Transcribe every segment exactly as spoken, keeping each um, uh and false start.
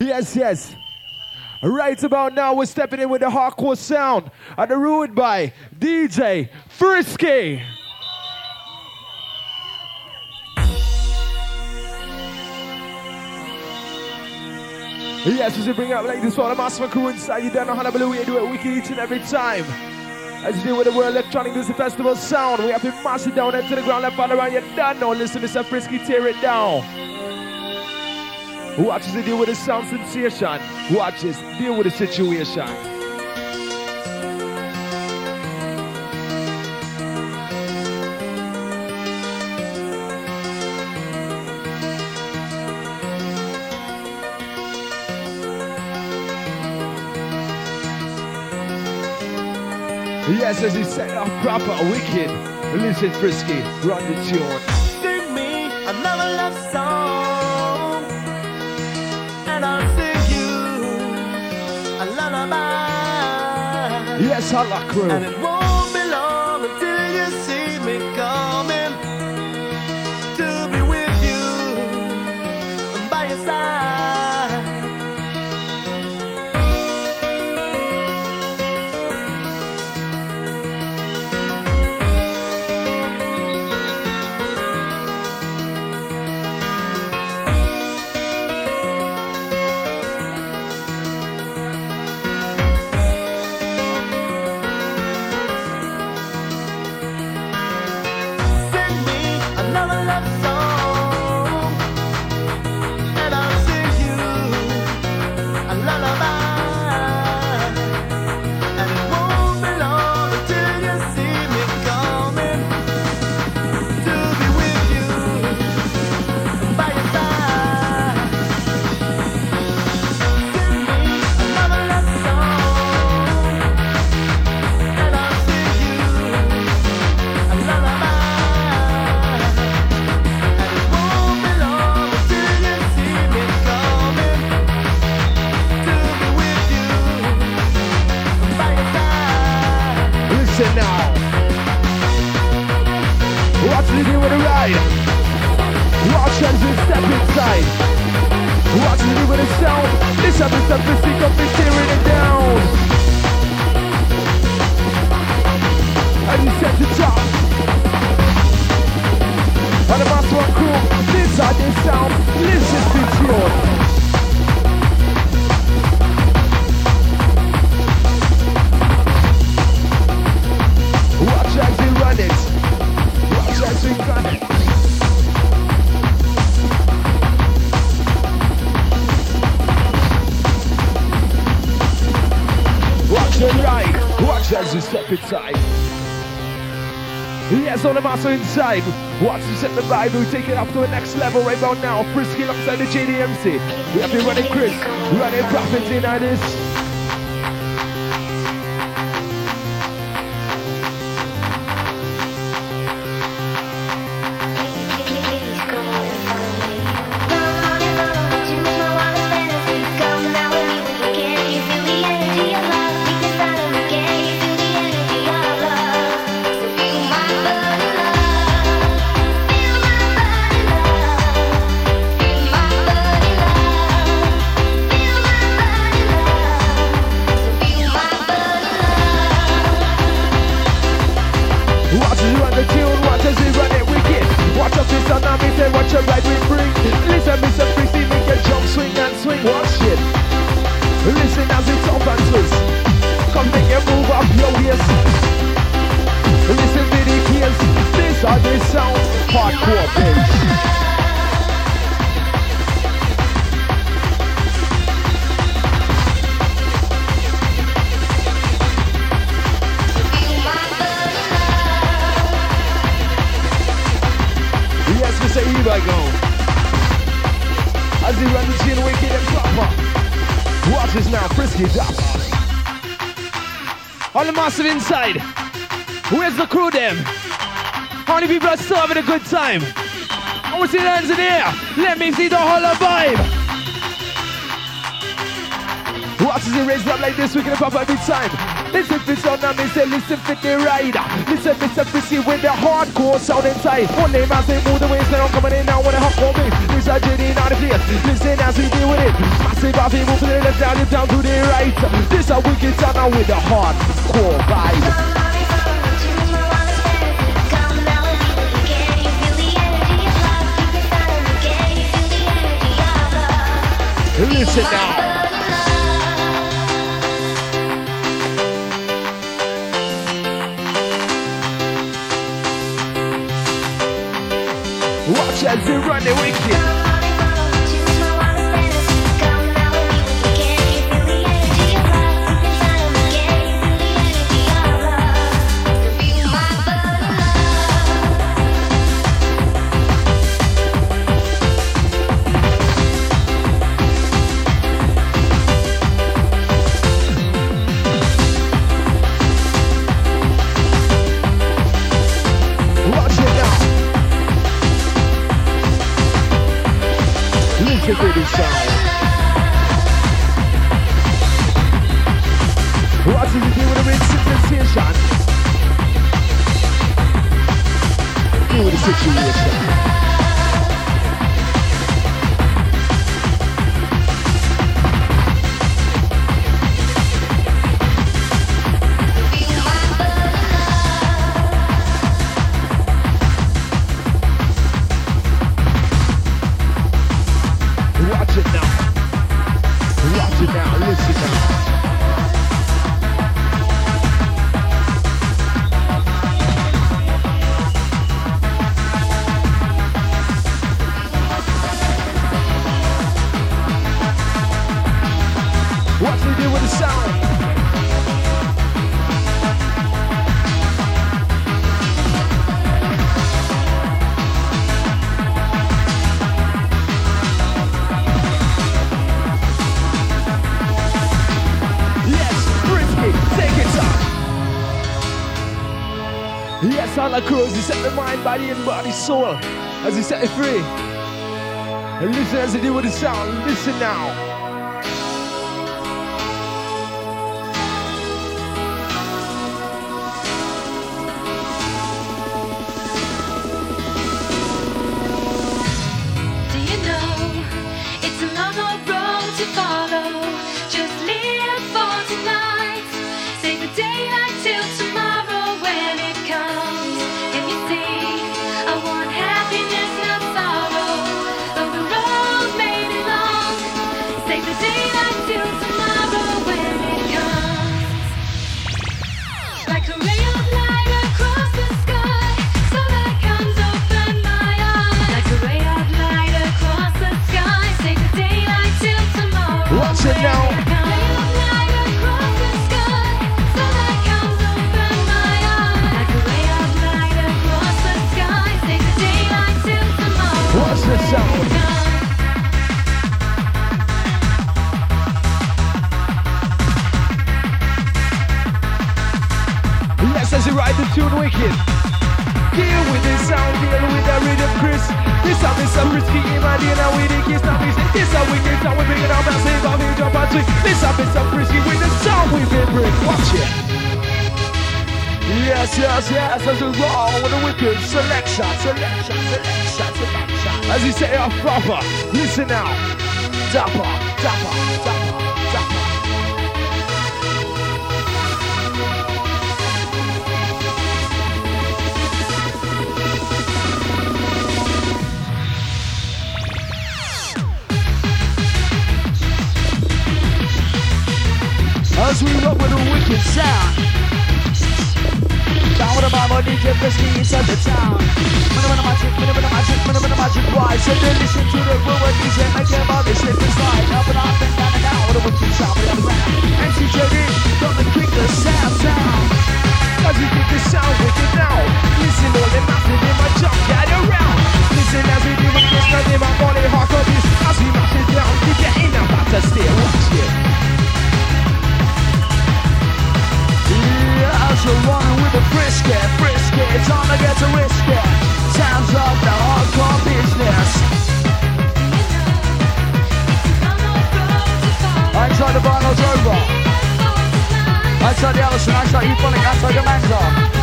Yes, yes. Right about now, we're stepping in with the hardcore sound and the ruined by D J Frisky. Yes, as we bring out like this for the Master crew inside, you don't know how to believe we do it wicked each and every time. As you deal with the World Electronic Music Festival sound, we have to mash it down into the ground left all around. You don't know, listen, Mister Frisky, tear it down. Watch as they deal with the sound sensation. Watch as deal with the situation. Yes, as he set up proper, wicked. Listen, Frisky, run the tune. Sing me another love song, and I'll sing you a lullaby. Yes, Holla Crew. And it won't be long until you see me coming to be with you by your side. Yes, on the master inside. Watch us set the vibe. We take it up to the next level right about now. Frisky alongside the J D M C. We have been running Chris, running Profits in on this. Inside. Where's the crew them? How many people are still having a good time? I want to see the hands in the air. Let me see the whole vibe. Watch as it raised up like this, we can pop every time. Listen for sound and me say listen for the rider. Listen Mister Frisky with the hardcore sound inside. One day man say move the waist and I'm coming in now when I hop on me. This a journey not the place. Listen as we deal with it. Massive as we move to the left down, it down to the right. This a wicked sound now with the hardcore vibe. Listen now. Watch as they run the wicked. Listen to this sound. What is it doing with the sensation? Deal with the situation. Cruise, he set the mind, body and body, soul as he set it free. And listen as he do with the sound. Listen now. Do you know it's a long road to follow? Just live for tonight. Save the daylight till tomorrow when it comes. Now. What's the sound? Yes, as you ride the tune wicked. Deal with the sound, deal with the rhythm, Chris. This time is a risky imagine and with the kids now we say this a wicked sound we bring it out and save our new jump and swing. This time is a risky with the sound we been bring. Watch it. Yes, yes, yes, as we roll with the wicked selection, selection, selection, selection. As you say off proper, listen now. Dapper, dapper, dapper, dapper. As we rock with a wicked sound. Down with a mama, D J Frisky inside the town. Minute, magic, minute, magic, minute, magic, why? So they listen to the rumor D J, make them all they slip and slide. Up and up and down and down with a wicked sound we have around. M C J D, come and kick the sound down. As we kick the sound wicked now. Listen all the massive in my jump, get around. Listen as we do with this, in my body, hardcore beats. As we mash it down, we get in and back to stay, watch it. As we're running with the frisky, frisky, it's on to get to risk it. Sounds of the hardcore business. Inside the vinyls over. As outside the Allison, outside Euphonic, outside the Manza.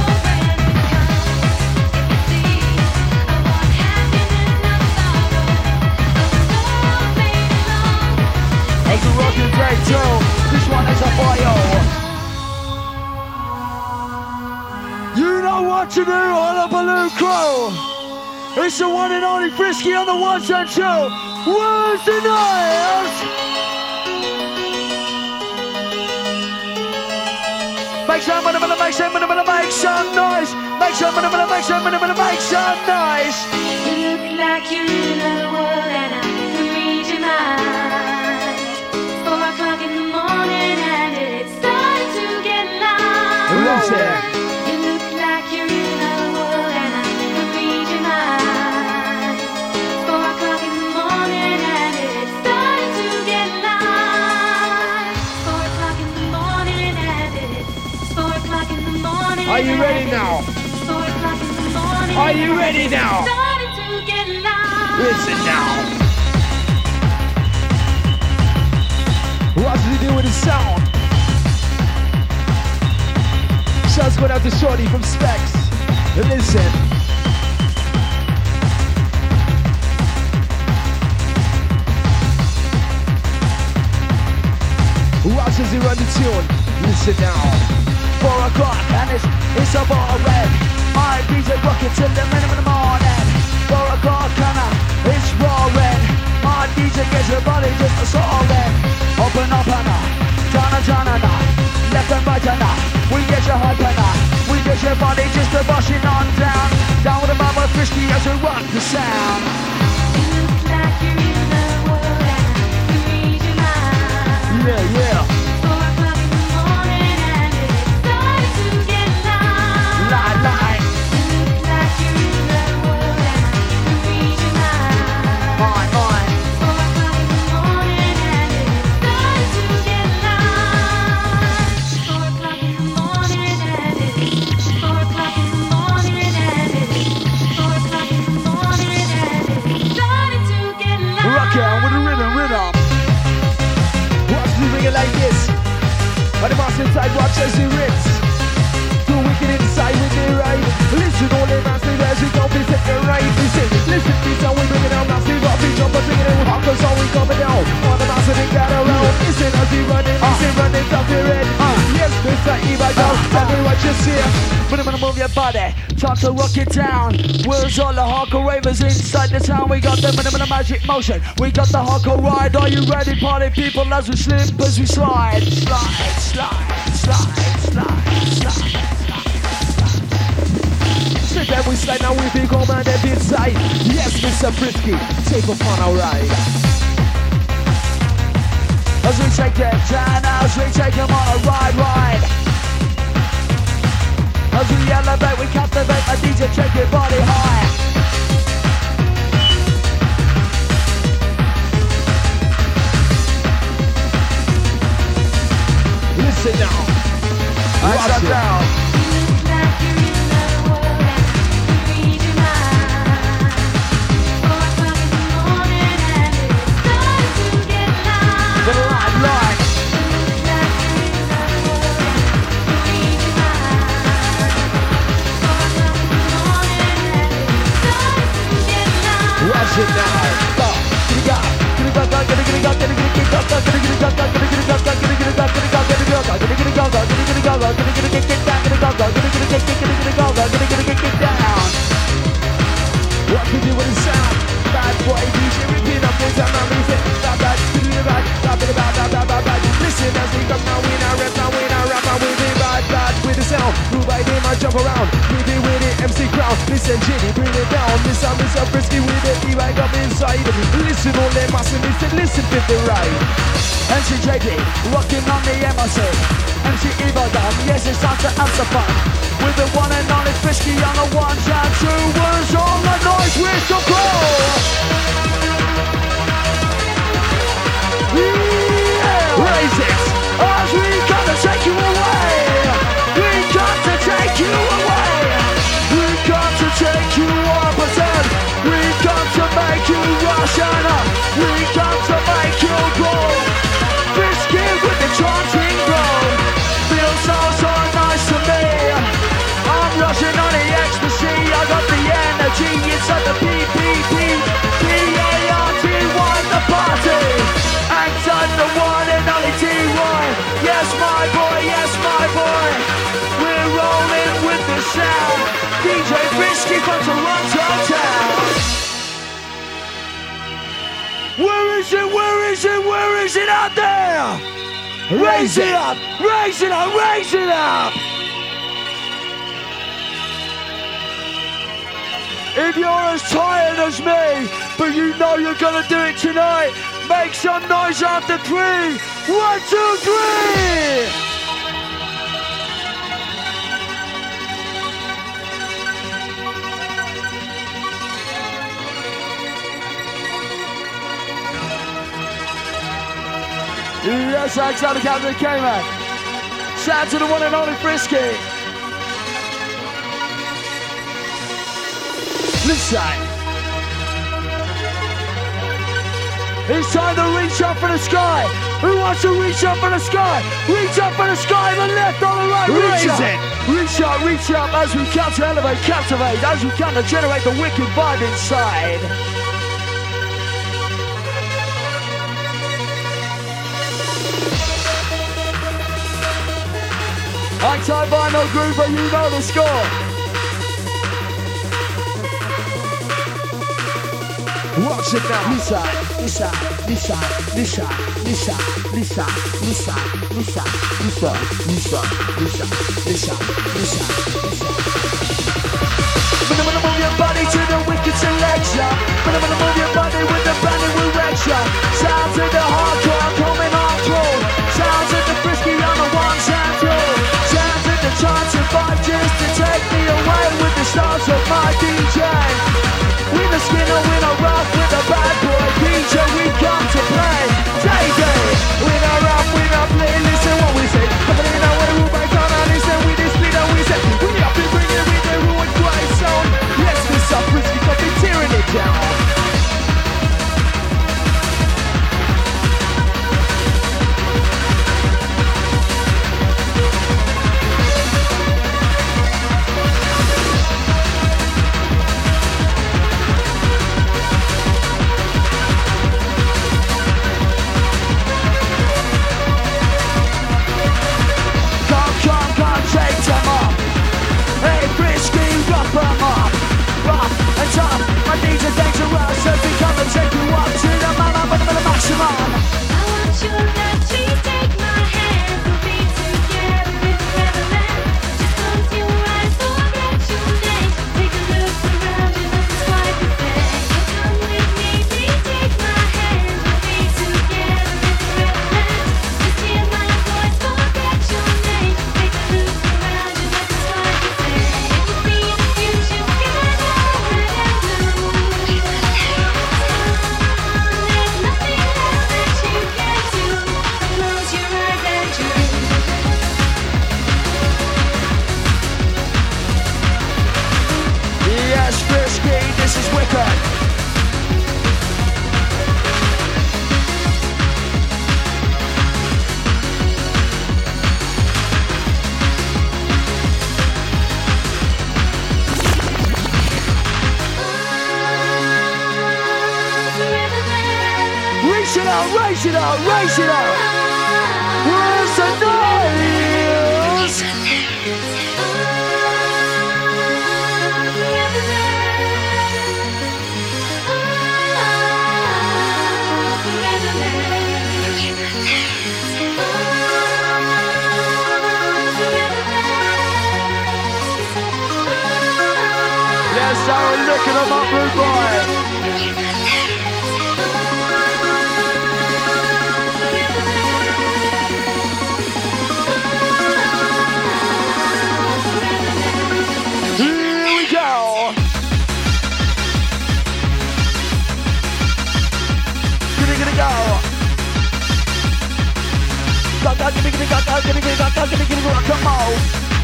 It's a rockin' day too. This one is a bio. You know what to do on a Balloon Crew. It's the one and only Frisky on the ones and two. Where's the noise? Make some money, money, make some money, money, make some noise. Make some money, money, make some money, money, make some noise. You look like you're in another world and I can read your mind. Four o'clock in the morning and it's starting to get light. Listen. You look like you're in another world and I can read your mind. Four o'clock in the morning and it's starting to get light. Four o'clock in the morning and it's four o'clock in the morning. Are you ready now? Four o'clock in the morning. Are you ready now? Starting to get light. Listen now. What does he do with his sound? Shouts going out to Shorty from Specs. Listen. What does he run the tune? Listen now. Four o'clock and it's, it's a bar red. My D J rockin' till the minimum in the morning. Four o'clock and uh, it's roaring. My D J gets your body just a soaring. Open up and uh, Jana Jana na. Left and right and uh, we get your hype and uh, we get your body just a rushing on down. Down with the mama Frisky as we rock the sound. You look like you're in another world and I can read your mind. Yeah, yeah. Four o'clock in the morning and it's starting to get light. Lie, lie. You look like you're in another world and I can read your mind. Mine, mine. Four o'clock in the morning and it's starting to get light. Four o'clock in the morning and it's four o'clock in the morning and it's four o'clock in the morning and it's starting to get light. Rock out with the rhythm, rhythm. Watch me bring it like this. On the master inside, watch as he rips. Too wicked inside with the right. Listen, all the massive as we go, please take the right. Listen, listen, this how we bring it down. Massive up, we jump and bring it in. Hot cause all we coming down. On the master, they got around. Listen as we running, listen, running down the red. Yes, Mister Eva, down. Tell me what you see. Put them in move your body, time to rock it down. Where's all the hardcore ravers inside the town? We got them in a magic motion. We got the hardcore ride. Are you ready, party people? As we slip, as we slide, slide, slide, slide, slide, slide. Sit there, we slide now, we be home and then inside. Yes, Mister Frisky, take up on our ride. As we take them down, as we take them on a ride, ride. As we elevate, we captivate. A D J, take your body high. Listen now. Eyes Watch up it. down. You look like you're in another world and I can read your mind. Four o'clock in the morning and it's starting to get light. The light, light. You look like you're in another world and I can read your mind. Four o'clock in the morning and it's starting to get light. Watch it now. What to do with the sound? Bad boy D J, repeat up this time, I'm easy. Bad, bad, do the bad, bad, bad, bad, bad, bad, bad. Listen as we come now, we now rap, now we now rap, now we be bad, bad with the sound. Move by them, I jump around. We be with it, M C Crown. Listen, Jenny, bring it down. Mister Mister Frisky with it, E-Bike up inside. Listen, all them massive, listen, listen, fit the ride. M C J D, rocking on the M R C. M C Evo Dome, yes, it's time to have some fun. With the one and only Frisky on the ones and two words on the noise with the crow. Yeah. Raise it. As we got to take you away. We got to take you away. We got to take you up a ten. We got to make you rush and up. We got to make you go. Frisky with the chanting roll. Feel so sound. D J Frisky from Toronto town. Where is it, where is it, where is it out there? Raise it up, raise it up, raise it up. If you're as tired as me, but you know you're gonna do it tonight, make some noise after three. One, two, three. Yes, Alexander Captain K-Man. Shout out to the one and only Frisky. Listen. It's time to reach up for the sky. Who wants to reach up for the sky? Reach up for the sky on the left, on the right. Reach up. Reach up, reach up as we come to elevate, captivate, as we come to generate the wicked vibe inside. Anti-vinyl groover, you know the score. Watch it now. Lisa, Lisa, Lisa, Lisa, Lisa, Lisa, Lisa, Lisa, Lisa, Lisa, Lisa, Lisa, Lisa, Lisa. Wanna move your body to the wicked selection. Wanna move your body with the brand new erection. Sounds of the hardcore coming on through. Sounds of the Frisky on the ones and two. Sounds of the chance of vibe just to take me away with the stars of my D J. With a skinner, with a rock, with a bad boy D J, we come to play. David, with a rock, with a play, listen what we say. Coming in our way, we back on and listen with this speed and we say. We have to bring it with the ruined quiet sound. Yes, this up Frisky, got me tearing it down. Raise it up, raise it up. Where's the noise? Yes, Aaron, look at him up, rude boy. Come on.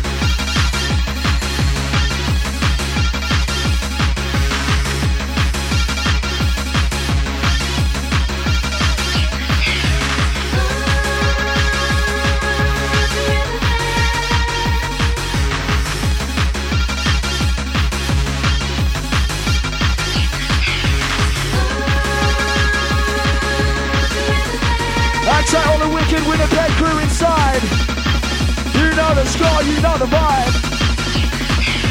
That's all the wicked Winnipeg crew inside. You know the score, you know the vibe.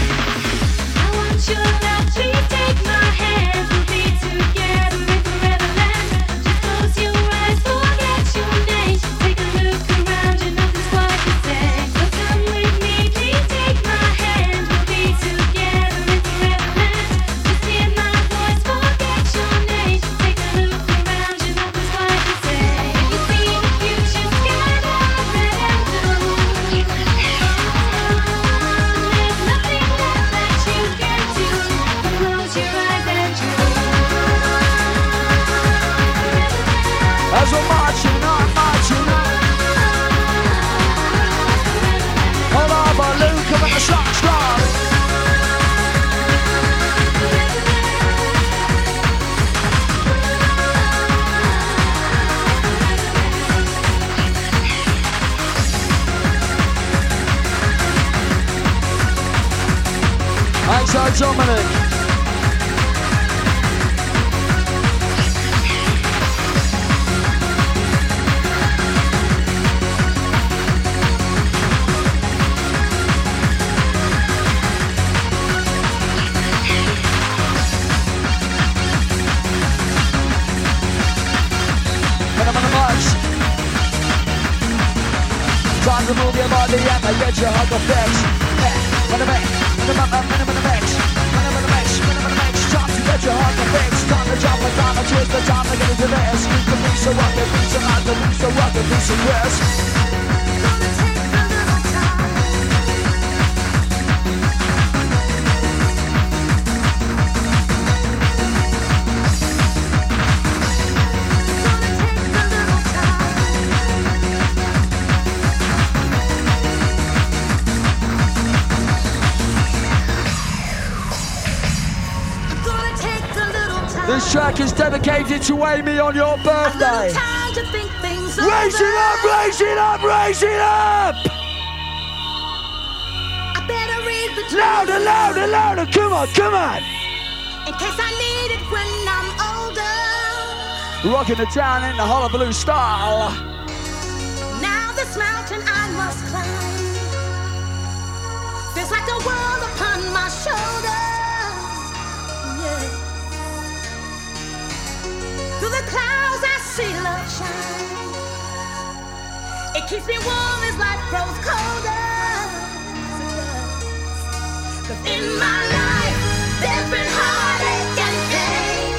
Dominic. Time to move your body and I get your hug effects. When I'm in the mix, time to get your heart to fix. Time to jump and time to twist the time to get into this. You can be so up and be so hot, to be so up and be so yes. This track is dedicated to Amy on your birthday. Raise it up, raise it up, raise it up! I better read the louder, louder, louder, come on, come on! In case I need it when I'm older. Rocking it down in the hullabaloo style. Now this mountain I must climb. Feels like the world upon my shoulders. Yeah. Through the clouds I see love shine. It keeps me warm as life grows colder. Cause in my life there's been heartache and pain.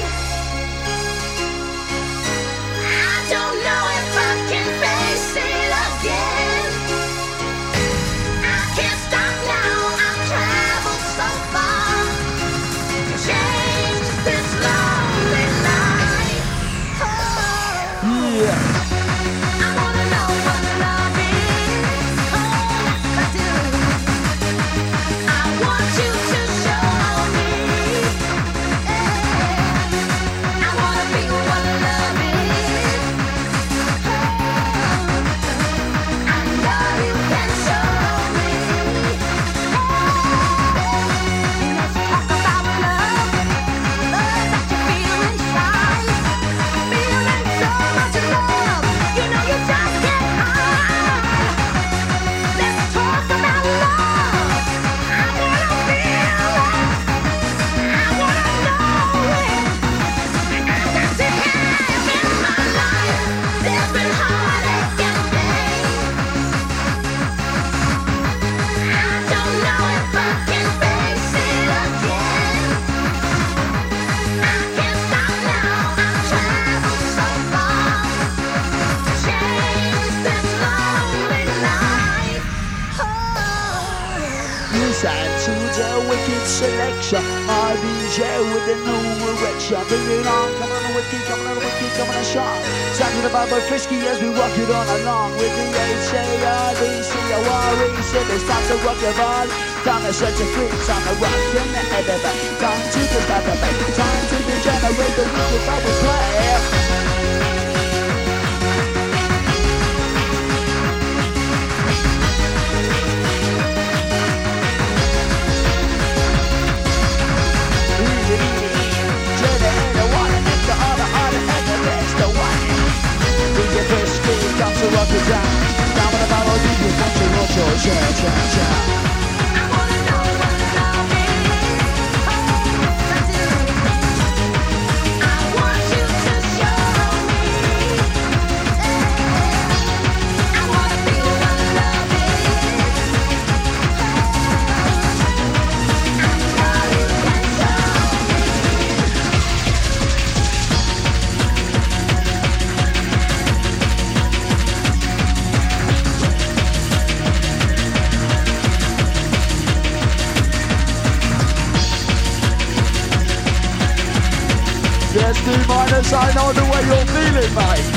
I don't know if I can face it again. I can't stop now, I've traveled so far to change this lonely life. Yeah. I wanna know what love is. Oh, I do. I want you to show me. Yeah. I wanna feel what love is. Oh, I know you can show me. Oh, let's talk about love. Love that you feel inside. Feeling so much love, you know you just can't hide. Let's talk about love. I wanna feel it. I wanna know it. I got to have in my life. There's been heartache and pain. I don't know if I can face it again. I can't stop now, I've traveled so far to change this lonely life. Oh. Listen to the wicked selection. My D J with a new erection. Bring it on, come on, wicked, come on, wicked, come on, strong. Talking about my frisky as we rock it on along with the H A R D C O R E. It's time to rock your body. Time to set your free. Time to rock your neck. Time to the start the back. Time to degenerate the wicked bubble play. Come to rock it down. Down with the bottle, do you want to rock your cha cha cha? I wanna know what love is. Oh, minus, I know the way you're feeling, mate.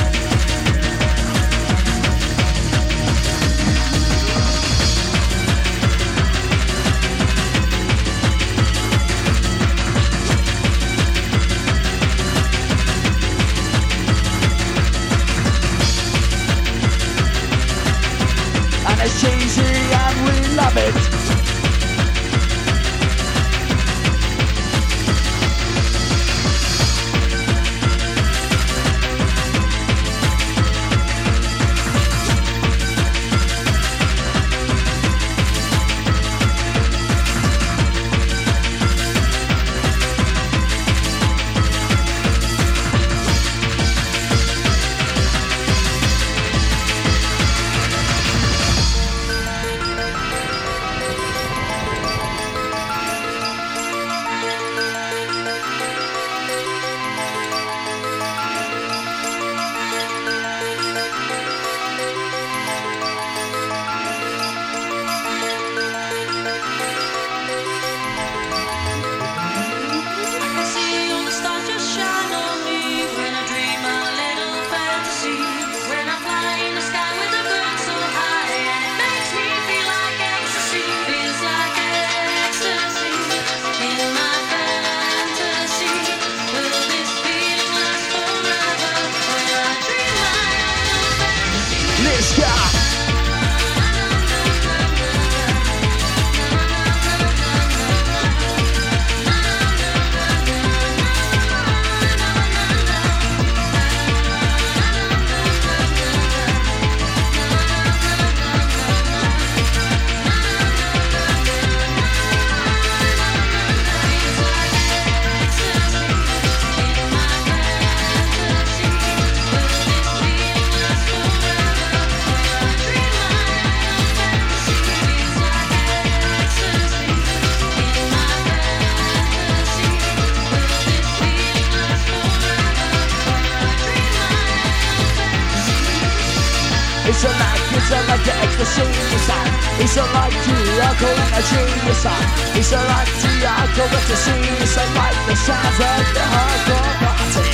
And it's cheesy and we love it. It's a like, it's a like the ecstasy inside. It's a like the alcohol energy inside. It's a like the alcohol ecstasy. It's a like the sounds of the hardcore party.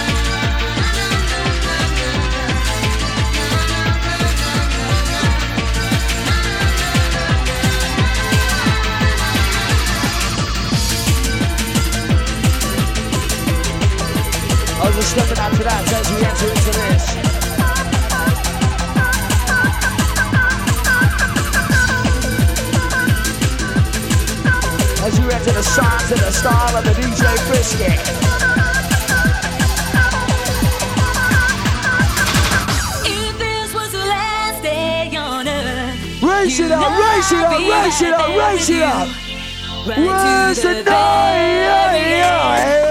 I was just stepping out to that as we enter into this. As you enter the sounds of the style of the D J Biscuit. If this was the last day on earth, Raise it up, raise it up, raise it up, raise it up. Where's the night?